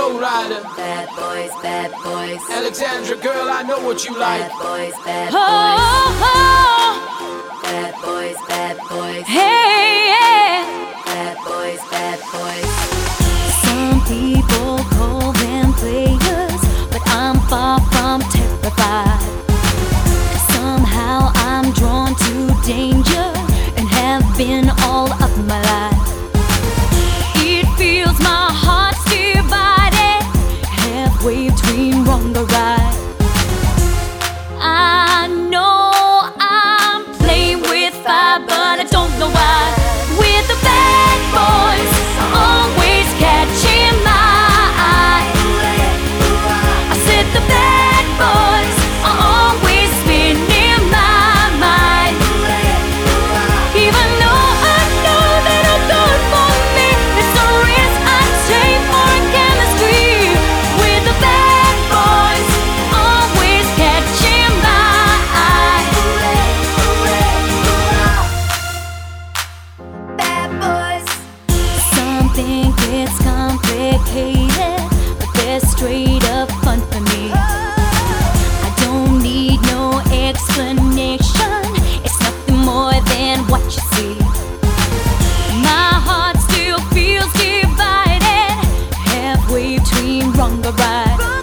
Flowrider. Bad boys, bad boys. Alexandra, girl, I know what you like. Bad boys, bad Oh, boys. oh, Bad boys, bad boys. hey, yeah. Bad boys, bad boys. Some people call them players, but I'm far from terrified. Somehow I'm drawn to danger and have been all of my life. It feels my heart's divided, halfway between wrong or right. I know I'm playing with fire, but I don't know why. With the bad boys always catching my eye. I said the bad boys are always spinning my mind. Even though I know they don't good for me, it's the risk I take for chemistry. With the bad boys always catching my eye. Bad boys. Something gets complicated, but they're straight up fun for me. I don't need no explanation, it's nothing more than what you see. My heart still feels divided, halfway between wrong or right.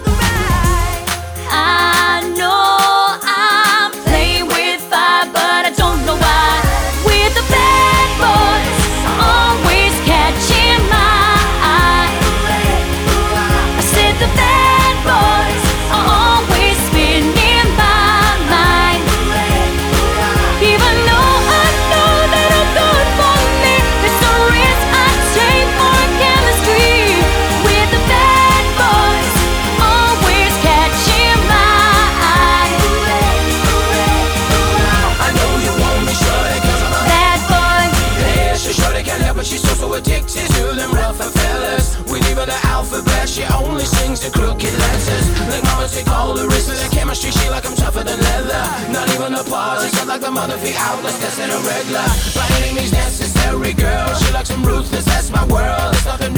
I know I'm playing with fire, but I don't know why. With the bad boys always catching my eye. I said the bad boys are always spinning my mind. Even though I know they don't good for me, it's the risk I take for chemistry. With the bad boys always catching my eye. I know you want me, shorty, 'cause I'm a Bad boy. yeah, she shorty can't help it, she's so addicted to them rougher fellas. We leave her the alphabet, she only sings the crooked letters. Like mama take all the risks for the chemistry, she like I'm tougher than leather. Not even a pause, it's not like the mother feet outlets, that's in a regular. By any means necessary, girl, she likes some ruthless, that's my world. It's nothing